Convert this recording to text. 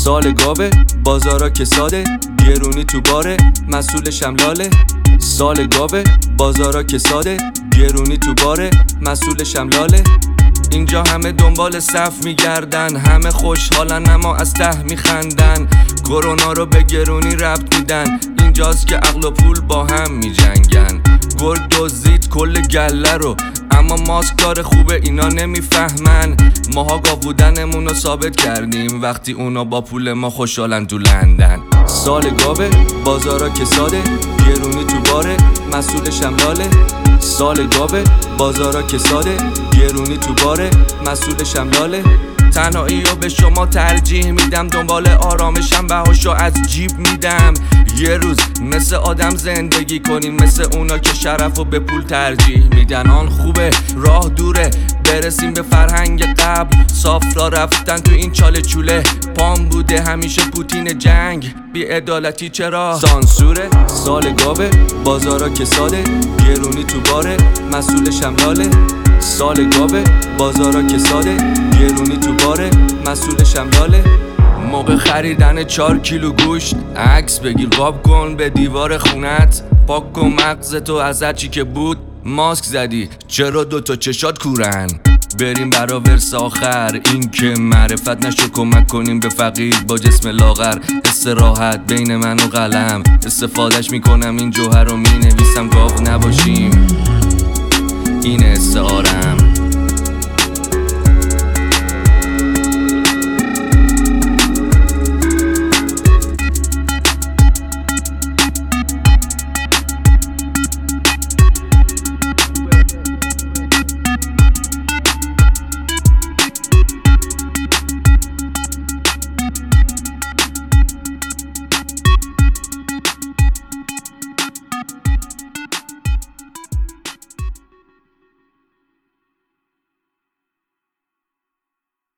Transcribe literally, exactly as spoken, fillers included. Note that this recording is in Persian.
سال گاوه بازارا کساده، گرونی تو باره مسئولش هم لاله. سال گاوه بازارا کساده، گرونی تو باره مسئولش هم لاله. اینجا همه دنبال صف میگردن، همه خوشحالن اما از ته میخندن. کرونا رو به گرونی ربط میدن، اینجاست که عقل و پول با هم میجنگن. گرگ دزدید کل گله رو، اما ماسک کار خوبه اینا نمیفهمن. ماها گاو بودنمون رو ثابت کردیم، وقتی اونا با پول ما خوشحالن تو لندن. سال گاوه بازارا کساده، گرونی تو باره مسئولش هم لاله. سال گاوه بازارا کساده، گرونی تو باره مسئولش هم لاله. تنهایی رو به شما ترجیح میدم، دنبال آرامشم بهاشو از جیب میدم. یه روز مثل آدم زندگی کنین، مثل اونا که شرف و به پول ترجیح میدن. آن خوبه راه دوره برسیم به فرهنگ قبل، صاف را رفتن تو این چاله چوله. پام بوده همیشه پوتین جنگ، بی عدالتی چرا سانسوره. سال گاوه بازارا کساده، گرونی تو باره مسئولش هم لاله. سال گاوه بازارا کساده، گرونی تو باره مسئولش هم لاله. موقع خریدن چار کیلو گوشت عکس بگیر قاب کن به دیوار خونت. پاک کن مغزتو از هرچی که بود، ماسک زدی چرا دوتا چشات کورن. بریم برا ورس آخر، این که معرفت نشو کمک کنیم به فقیر با جسم لاغر. حس راحت بین من و قلم، استفادهش میکنم این جوهر رو مینویسم. گاو نباشیم این استعارم.